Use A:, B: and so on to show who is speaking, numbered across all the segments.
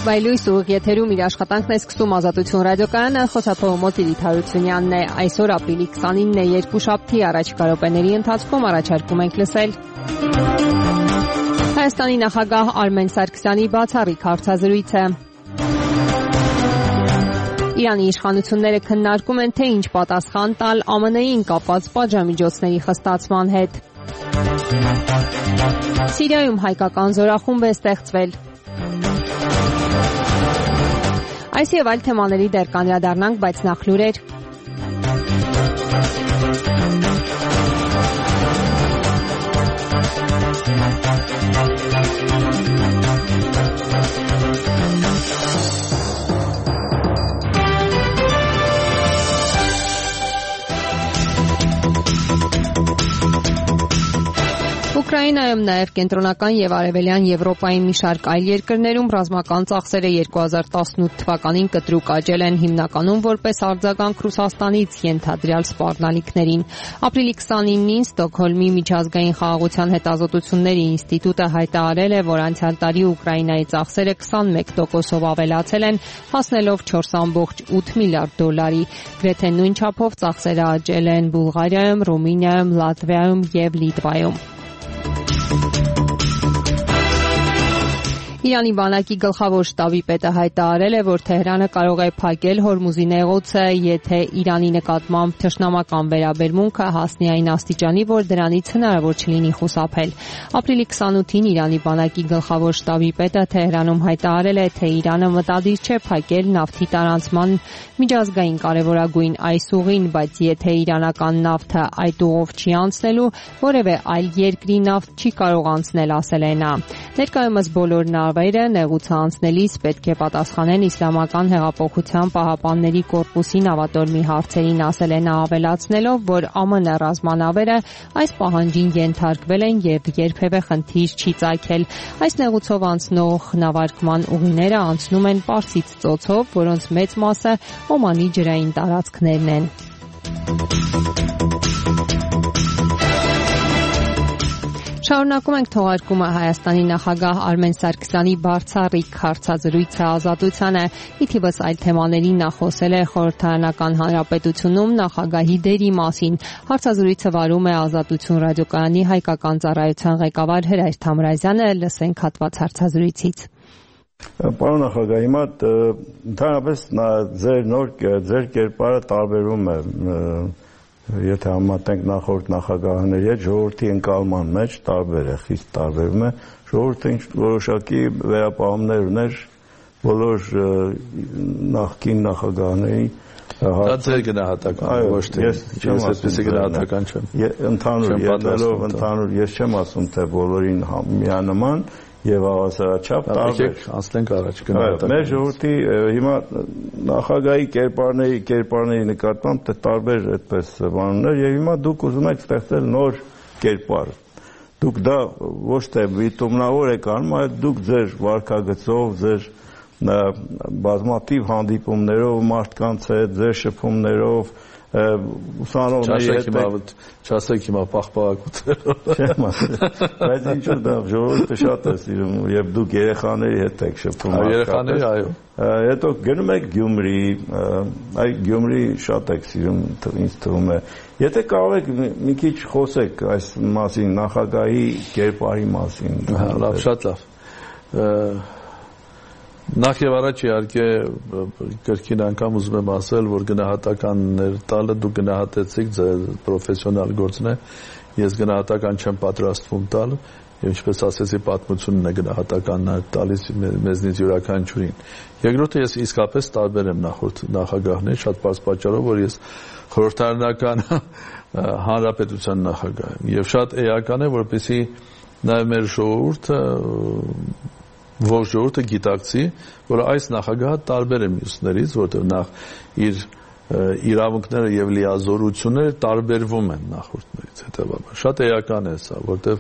A: Վայլույս ուղիղ եթերում իր աշխատանքն է սկսում Ազատություն ռադիոկայանը, խոսափողոց Իրիթ Հարությունյանն է։ Այսօր ապրիլի 29-ն է, երկուշաբթի, առաջիկա րոպեների ընթացքում առաջարկում ենք լսել Հայաստանի նախագահ Արմեն Սարգսյանի բացառիկ հարցազրույցը։ Իրանի իշխանությունները քննարկում են, թե ինչ պատասխան տալ ԱՄՆ-ին կապված պատժամիջոցների խստացման հետ։ Սիրիայում հայկական զորախումբ է ստեղծվել։ Այս եւ այլ թեմաների դեռ կանդրադառնանք, բայց նախ լուրեր։ Ուկրաինայում նաև կենտրոնական եւ արևելյան Եվրոպայի մի շարք այլ երկրներում ռազմական ծախսերը 2018 թվականին կտրուկ աճել են, հիմնականում որպես արձագանք Ռուսաստանից ենթադրյալ սպառնալիքներին։ Ապրիլի 29-ին Ստոկհոլմի միջազգային խաղաղության հետազոտությունների ինստիտուտը հայտարարել է, որ անցյալ տարի Ուկրաինայի ծախսերը 21%-ով ավելացել են, հասնելով 4.8 միլիարդ դոլարի։ Գրեթե նույն չափով ծախսերը աճել են Բուլղարիայում, Ռումինիայում, Լատվիայում եւ Լիտվայում։ Իրանի բանակի գլխավոր շտաբի պետը հայտարարել է, որ Թեհրանը կարող է փակել Հորմուզի նեղուցը, եթե Իրանի նկատմամբ թշնամական վերաբերմունքը հասնի այն աստիճանի, որ դրանից հնարավոր չլինի խուսափել։ Ապրիլի 28-ին Իրանի բանակի գլխավոր շտաբի պետը Թեհրանում հայտարարել է, թե Իրանը մտադիր չէ փակել նավթի տարանցման միջազգային կարևորագույն այս ուղին, բայց եթե իրանական նավթը այդ ուղով չի անցնելու, որևէ այլ երկրի նավթ չի կարող անցնել, ասել է նա։ Ներկայումս բոլոր նավերը նեղուցը անցնելիս պետք է պատասխանեն Իսլամական հեղափոխության պահապանների կորպուսի նավատորմի հարցերին, ասել է նա, ավելացնելով, որ ԱՄՆ ռազմանավերը այս պահանջին ենթարկվել են եւ երբևէ խնդիր չի ծագել։ Այս նեղուցով անցնող նավարկման ուղիները անցնում են Պարսից ծոցով, որոնց մեծ մասը Օմանի ջրային տարածքներն են։ Շարունակում ենք թողարկումը Հայաստանի նախագահ Արմեն Սարգսյանի բացառիկ հարցազրույցը Ազատությանը։ Ի թիվս այլ թեմաների նա խոսել է խորհրդարանական հանրապետությունում նախագահի դերի մասին։ Հարցազրույցը վարում է Ազատություն ռադիոկայանի հայկական ծառայության ղեկավար Հրայր Թամրազյանը։ Լսենք հատված հարցազրույցից։
B: Պարոն նախագահ, հիմա ընդհանրապես ձեր կերպարը տարբերվում է, եթե համատենք նախորդ նախագահների հետ, ժողովրդի ընկալման մեջ տարբեր է, խիստ տարբերվում է։ Ժողովուրդը որոշակի վերապահումներ ուներ բոլոր նախկին նախագահների։
C: Դա ձեր գնահատական, ոչ թե ես այդպեսի գնահատական չեմ։
B: Ընդհանուր ես չեմ ասում, թե բոլորին միանման եւ հավասարաչափ տարբեր։
C: Անցնենք առաջ գնահատական։
B: Մեր ժողովրդի հիմա նախագահի կերպարների նկատմամբ տարբեր այդպես բաններ եւ հիմա դուք ուզում եք ստեղծել նոր կերպար։ Դուք դա ոչ թե վիտումնավոր եք անում, այլ դուք ձեր վարքագծով, ձեր բազմաթիվ հանդիպումներով մարդկանց հետ, ձեր շփումներով ուսանողների հետ
C: չասեք հիմա պաղպաղակութերով
B: չեմ ասել, բայց ինչու դա ժողովուրդը շատ է սիրում եւ դուք երեխաների հետ եք շփվում
C: երեխաների, այո,
B: հետո գնում եք Գյումրի, այ Գյումրի շատ եք սիրում, ինձ թվում է, եթե կարող եք մի քիչ խոսեք այս մասին, նախագահի կերպարի մասին։
C: Լավ, շատ լավ։ Նախ եւ առաջ իհարկե կրկին անգամ ուզում եմ ասել, որ գնահատականներ տալը դուք գնահատեցիք, ձեր պրոֆեսիոնալ գործն է, ես գնահատական չեմ պատրաստվում տալ, եւ ինչպես ասեցի, պատմությունն է գնահատականն է տալիս մեզնից յուրաքանչյուրին։ Երկրորդը, ես իսկապես տարբեր եմ նախորդ նախագահներից, շատ բարձ պատճառով, որ ես խորհրդարանական հանրապետության նախագահ եմ եւ շատ էական է, որպեսզի նաեւ մեր ժողովուրդը ողջ ժողովուրդը գիտակցի, որ այս նախագահը տարբեր է մյուսներից, որտեղ նախ իր իրավունքները եւ լիազորությունները տարբերվում են նախորդներից, հետեւաբար շատ էական է սա, որտեղ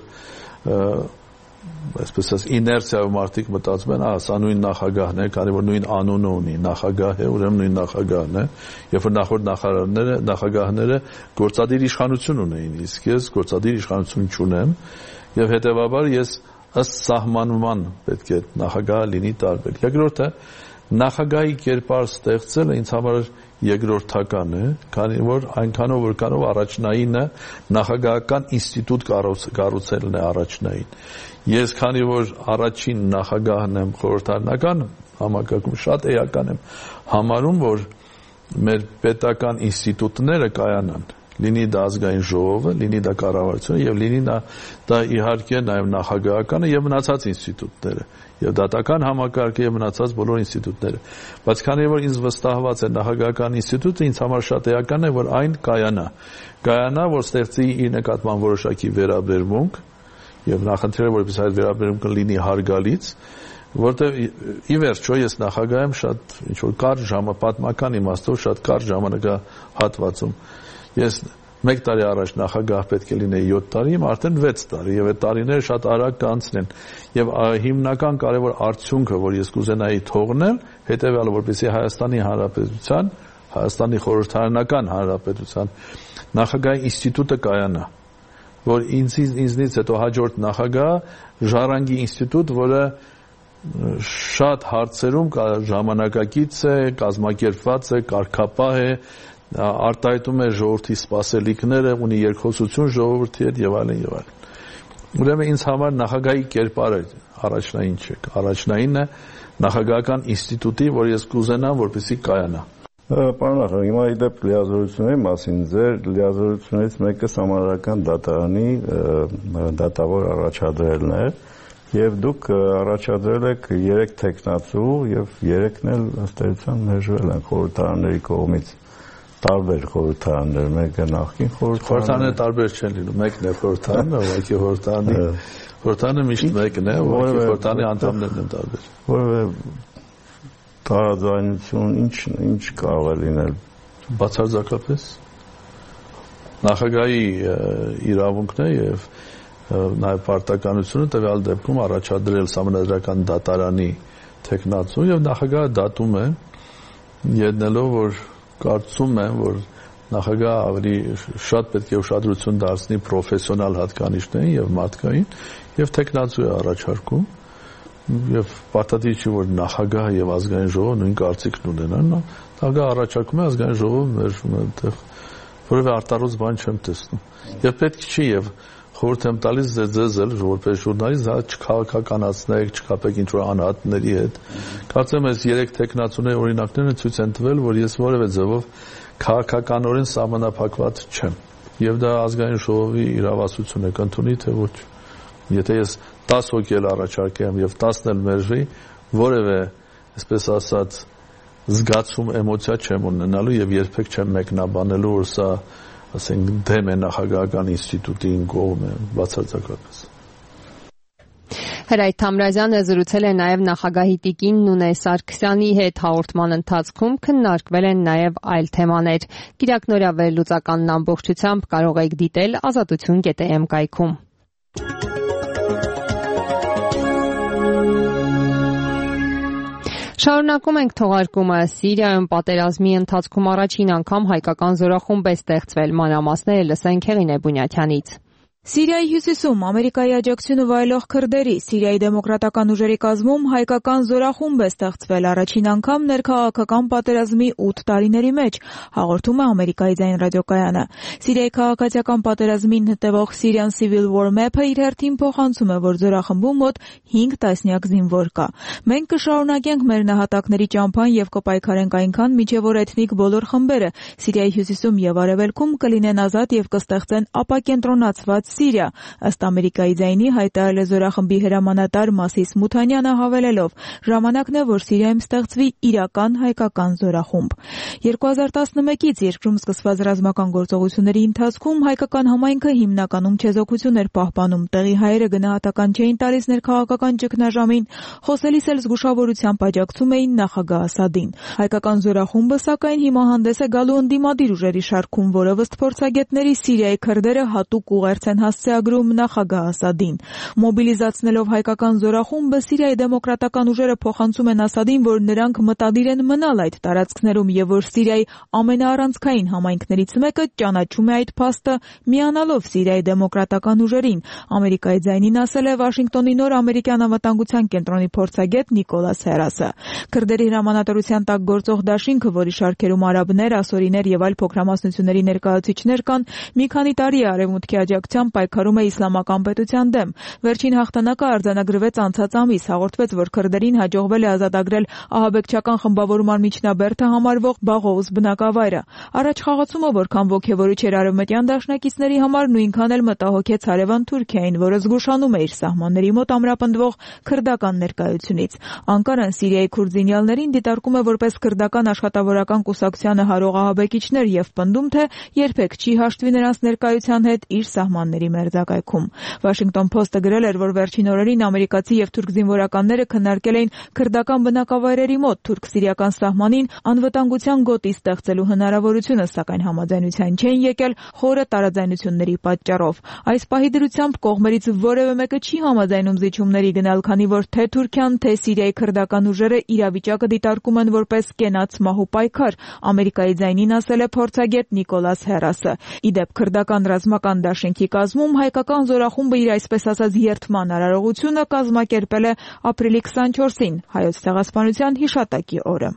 C: այսպես ասած իներցիայով մարդիկ մտածում են, սա նույն նախագահն է, քանի որ նույն անունը ունի, նախագահ է, ուրեմն նույն նախագահն է, երբ որ նախորդ նախագահները գործադիր իշխանություն ունեին, իսկ ես գործադիր իշխանություն չունեմ եւ հետեւաբար ես ըստ սահմանման պետք է նախագահը լինի տարբեր։ Երկրորդը նախագահի կերպար ստեղծելը ինձ համար երկրորդական է, քանի որ այնքանով որ կարող առաջնայինը նախագահական ինստիտուտ կառուցելն է առաջնային։ Ես քանի որ առաջին նախագահն եմ խորհրդարանական համակարգում, շատ էական եմ համարում, որ մեր պետական ինստիտուտները կայանան, լինի դա ազգային ժողովը, լինի դա կառավարությունը եւ լինի դա իհարկե նաեւ նախագահականը եւ մնացած ինստիտուտները եւ դատական համակարգը եւ մնացած բոլոր ինստիտուտները։ Բայց քանի որ ինձ վստահված է նախագահական ինստիտուտը, ինձ համար շատ էական է, որ այն կայանա, որ ստեղծի իր նկատմամբ որոշակի վերաբերմունք եւ նախընտրել որպես այդ վերաբերմունքը լինի հարգալից, որտեղ ի վերջո ես նախագահ եմ շատ ինչ որ կարճ պատմական իմաստով շատ կարճ ժամանակահատվածում։ Ես 1 տարի առաջ նախագահ պետք է լինեի 7 տարի, իմ արդեն 6 տարի եւ այդ տարիները շատ արագ կանցնեն եւ հիմնական կարեւոր արդյունքը, որ ես կուզենայի թողնել, հետեւյալը, որպեսզի Հայաստանի Հանրապետության, Հայաստանի խորհրդարանական հանրապետության նախագահի ինստիտուտը կայանա, որ ինձնից հետո հաջորդ նախագահը ժառանգի ինստիտուտ, որը շատ հարցերում ժամանակակից է, կազմակերպված է, կարգապահ է, արտահայտում է ժողովրդի սպասելիքները, ունի երկխոսություն ժողովրդի հետ եւ այլն եւ այլն։ Ուրեմն ինձ համար նախագահի կերպարը առաջնային չէ, առաջնայինը նախագահական ինստիտուտի, որ ես կուզենամ, որպեսզի կայանա։
B: Պարոն նախագահ, հիմա իդեպ լիազորությունների մասին, ձեր լիազորություններից մեկը համարական դատարանի դատավոր առաջադրելն է, եւ դուք առաջադրել եք 3 տեխնացու եւ 3-ն էլ ըստ էության մերժվել են խորհրդարանների կողմից։ Տարբեր խորհրդարաններ, մեկը նախկին
C: խորհրդարանները տարբեր չեն լինում, մեկն է խորհրդարանը, ուղղակի խորհրդարանը միշտ մեկն է, ուղղակի խորհրդարանի անդամներն են տարբեր։
B: Որևէ տարաձայնություն ինչ կարող է լինել։
C: Բացարձակապես նախագահի իրավունքն է եւ նաեւ պարտականությունը տվյալ դեպքում առաջադրել սահմանադրական դատարանի տեխնացու եւ նախագահը դատում է ելնելով, որ կարծում եմ, որ նախագահը ավելի շատ պետք է ուշադրություն դարձնի պրոֆեսիոնալ հատկանիշներին եւ մարդկային եւ տեխնացու է առաջարկում եւ պարտադիր չի, որ նախագահը եւ ազգային ժողովը նույն կարծիքն ունենան, նախագահը առաջարկում է, ազգային ժողովը մերժում է, այնտեղ որևէ արտարոց բան չեմ տեսնում։ Եվ պետք չի եւ խորհուրդ եմ տալիս ձեզ էլ որպես ժուրնալիստ դա չքաղաքականացնեք, չկապեք ինչ-որ անհատների հետ։ Կարծեմ այս 3 տեխնացուների օրինակները ցույց են տվել, որ ես որևէ ձևով քաղաքականորեն սահմանափակված չեմ։ Եվ դա ազգային ժողովի իրավասություն է կընդունի, թե ոչ։ Եթե ես 10 հոգի էլ առաջարկեմ եւ 10-ն էլ մերժվի, որևէ, այսպես ասած, զգացում, էմոցիա չեմ ունենալու եւ երբեք չեմ մեկնաբանելու, որ սա ասենք դեմ է նախագահական ինստիտուտին կողմ է, բացարձակապես։
A: Հրայր Թամրազյանը զրուցել է նաև նախագահի տիկին Նունե Սարգսյանի հետ հաղորդման ընթացքում քննարկվել են նաև այլ թեմաներ։ Կիրակ Նորյա վերլուծականն ամբողջությամբ կարող եք դիտել azatutun.am կայքում։ Շարունակում ենք թողարկումը։ Սիրիայում պատերազմի ընթացքում առաջին անգամ հայկական զորախումբ է ստեղծվել։ Մանրամասները լսենք Հեղինե Բունյաթյանից։
D: Սիրիայի հյուսիսում Ամերիկայի աջակցությունը վայելող քրդերի Սիրիայի դեմոկրատական ուժերի կազմում հայկական զորախումբ է ստեղծվել առաջին անգամ ներքաղաքական պատերազմի 8 տարիների մեջ, հաղորդում է Ամերիկայի ձայն ռադիոկայանը։ Սիրիայի քաղաքացիական պատերազմին հետևող Syrian Civil War Map-ը իր հերթին փոխանցում է, որ զորախմբում մոտ 5 տասնյակ զինվոր կա։ Մենք կշարունակենք մեր նահատակների ճամփան եւ կպայքարենք այնքան, մինչեւ որ էթնիկ բոլոր խմբերը Սիրիայի հյուսիսում եւ արևելքում կլինեն ազատ եւ կստեղծեն ապակենտրոնացված Սիրիա, ըստ Ամերիկայի ձայնի հայտարարել է զորախմբի հրամանատար Մասիս Մութանյանը հավելելով. ժամանակն է, որ Սիրիայում ստեղծվի իրական հայկական զորախումբ։ 2011-ից երկրում սկսված ռազմական գործողությունների ընթացքում հայկական համայնքը հիմնականում չեզոքություն էր պահպանում, տեղի հայերը գնահատական չէին տալիս ներքաղաքական ճգնաժամին, խոսելիս էլ զգուշավորությամբ աջակցում էին նախագահ Ասադին։ Հայկական զորախումբը սակայն հիմա հանդես է գալու ընդդիմադիր ուժերի շարքում, որը ըստ փորձագետների Սիրիայի քրդերը հատուկ ուղերձ են հասցեագրում նախագահ Ասադին։ Մոբիլիզացնելով հայկական զորախումբը Սիրիայի դեմոկրատական ուժերը փոխանցում են Ասադին, որ նրանք մտադիր են մնալ այդ տարածքներում եւ որ Սիրիայի ամենաառանցքային համայնքներից մեկը ճանաչում է այդ փաստը միանալով Սիրիայի դեմոկրատական ուժերին։ Ամերիկայի ձայնին ասել է Վաշինգտոնի նոր ամերիկյան անվտանգության կենտրոնի փորձագետ Նիկոլաս Հերասը։ Քրդերի հրամանատարության տակ գործող դաշինքը, որի շարքերում արաբներ, ասորիներ եւ այլ փոքրամասնությունների ներկայացուցիչներ կան, մի քանի տարի է արևմուտքի աջակցությամբ պայքարում է իսլամական պետության դեմ։ Վերջին հաղթանակը արձանագրվեց անցած ամիս, հաղորդվեց, որ քրդերին հաջողվել է ազատագրել ահաբեկչական խմբավորման միջնաբերդը համարվող Բաղոուզ բնակավայրը։ Առաջ խաղացումը որքան ոգևորիչ էր արևմտյան դաշնակիցների համար, նույնքան էլ մտահոգեց հարևան Թուրքիային, որը զգուշանում է իր սահմանների մոտ ամրապնդվող քրդական ներկայությունից։ Անկարան Սիրիայի քուրդ զինյալներին դիտարկում է որպես քրդական աշխատավորական կուսակցությանը հարող ահաբեկիչներ եւ պնդում, թե երբեք չի հաշտվի նրանց ներկայության հետ իր սահմանների մերձակայքում։ Washington Post-ը գրել էր, որ վերջին օրերին ամերիկացի եւ թուրք զինվորականները քննարկել էին քրդական բնակավայրերի մոտ թուրք-սիրիական սահմանին անվտանգության գոտի ստեղծելու հնարավորությունը, սակայն համաձայնության չեն եկել խորը տարաձայնությունների պատճառով։ Այս պահի դրությամբ կողմերից որևէ մեկը չի համաձայնում զիջումների գնալ, քանի որ թե Թուրքիան, թե Սիրիայի քրդական ուժերը իրավիճակը դիտարկում են որպես կենաց մահու պայքար, Ամերիկայի ձայնին ասել է փորձագետ Նիկոլաս Հերասը։ Իդեպ քրդական ռազմական դաշինքի կազմում հայկական զորախումբը իր այսպես ասած երթման արարողությունը կազմակերպել է ապրիլի 24-ին, Հայոց ցեղասպանության հիշատակի օրը։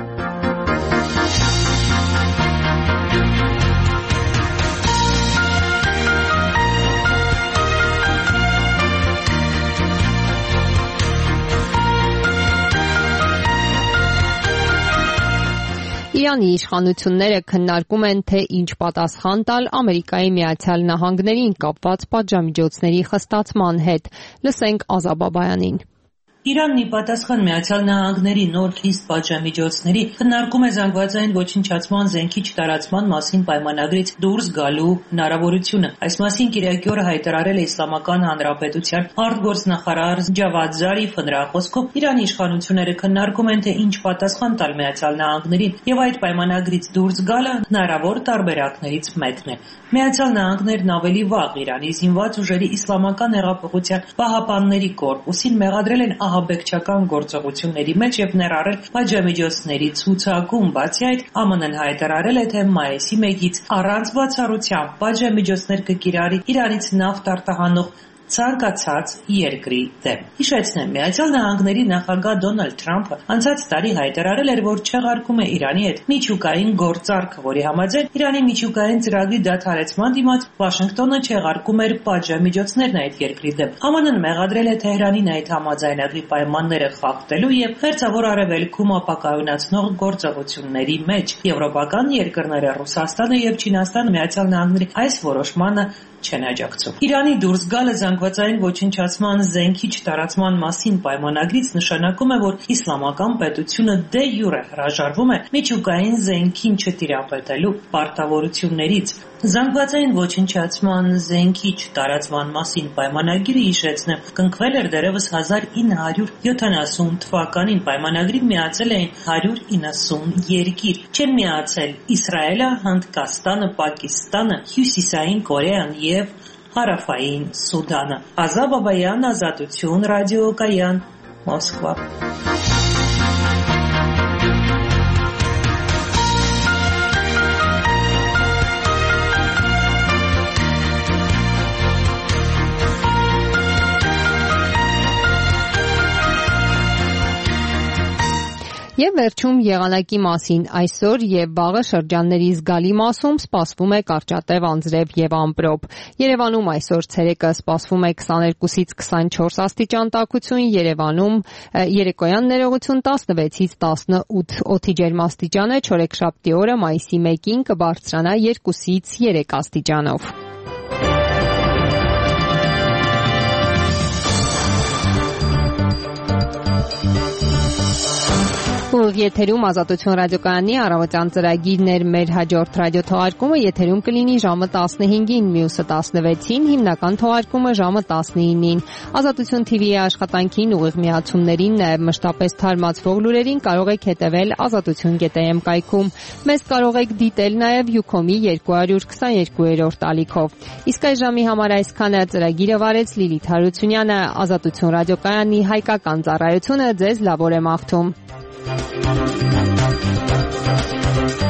A: Իրանի իշխանությունները քննարկում են, թե ինչ պատասխան տալ Ամերիկայի Միացյալ Նահանգներին կապված պատժամիջոցների խստացման հետ։ Լսենք Ազա Բաբայանին։
E: Իրանն ի պատասխան Միացյալ Նահանգների նոր խիստ պատժամիջոցների քննարկում է զանգվածային ոչնչացման զենքի չտարածման մասին պայմանագրից դուրս գալու հնարավորությունը։ Այս մասին կիրակի օրը հայտարարել է Իսլամական Հանրապետության արտգործնախարար Ջավադ Զարիֆը։ Նրա խոսքով Իրանի իշխանությունները քննարկում են, թե ինչ պատասխան տալ Միացյալ Նահանգներին, եւ այդ պայմանագրից դուրս գալը հնարավոր տարբերակներից մեկն է։ Միացյալ Նահանգներն ավելի վաղ Իրանի զինված ուժերի Իսլամական հեղափոխության պահապանների կորպուսին մեղադրել են ահաբեկչական գործողությունների մեջ եւ ներառել պատժամիջոցների ցուցակում։ Բացի այդ, ԱՄՆ-ն հայտարարել է, թե մայիսի 1-ից առանց բացառությամբ պատժամիջոցներ կկիրառի Իրանից նավթ արտահանող ցանկացած երկրի դեմ։ Հիշեցնեմ, Միացյալ Նահանգների նախագահ Դոնալդ Թրամփը անցած տարի հայտարարել էր, որ չեղարկում է Իրանի հետ միջուկային գործարք, որի համաձայն Իրանի միջուկային ծրագրի դադարեցման դիմաց Վաշինգտոնը չեղարկում էր պատժամիջոցներն այդ երկրի դեմ։ ԱՄՆ-ն մեղադրել է Թեհրանին այդ համաձայնագրի պայմանները խախտելու եւ Մերձավոր Արևելքում ապակայունացնող գործողությունների մեջ։ Եվրոպական երկրները Ռուսաստանը եւ Չինաստանը Միացյալ Նահանգների այս որոշմանը չեն աջակցում։ Իրանի դուրս գալը զանգվածային ոչնչացման զենքի չտարածման մասին պայմանագրից նշանակում է, որ իսլամական պետությունը դե յուրե հրաժարվում է միջուկային զենքին չտիրապետելու պարտավորություններից։ Զանգվածային ոչնչացման զենքի չտարածման մասին պայմանագիրը, հիշեցնեմ, կնքվել էր դեռևս 1970 թվականին։ Պայմանագրին միացել էին 190 երկիր։ Չեն միացել Իսրայելը, Հնդկաստանը, Պակիստանը, Հյուսիսային Կորեան եւ Հարավային Սուդանը։ Ազա Բաբայան, Ազատություն, ռադիոկայան, Մոսկվա։
A: Եվ վերջում եղանակի մասին այսօր եւ վաղը շրջանների զգալի մասում սպասվում է կարճատև անձրև եւ ամպրոպ։ Երևանում այսօր ցերեկը սպասվում է 22-ից 24 աստիճան տաքություն, Երևանում երեկոյան ներողություն 16-ից 18 օդի ջերմաստիճանը, չորեքշաբթի օրը մայիսի 1-ին կբարձրանա 2-ից 3 աստիճանով։ Եթերով եթերում Ազատություն ռադիոկայանի առավոտյան ծրագիրն էր մեր հաջորդ ռադիոթողարկումը եթերում կլինի ժամը 15-ին, մյուսը 16-ին, հիմնական թողարկումը ժամը 19-ին։ Ազատություն TV-ի աշխատանքին ուղիղ միացումներին, նաև մշտապես թարմացվող լուրերին կարող եք հետևել azatutun.am կայքում։ Մեզ կարող եք դիտել նաև Ucom-ի 222-րդ ալիքով։ Իսկ այս ժամի համար այսքանը ծրագիրը վարեց Լիլիթ Հարությունյանը, Ազատություն ռադիոկայանի հայկական ծառայությունը ձեզ լավ օր է մաղթում։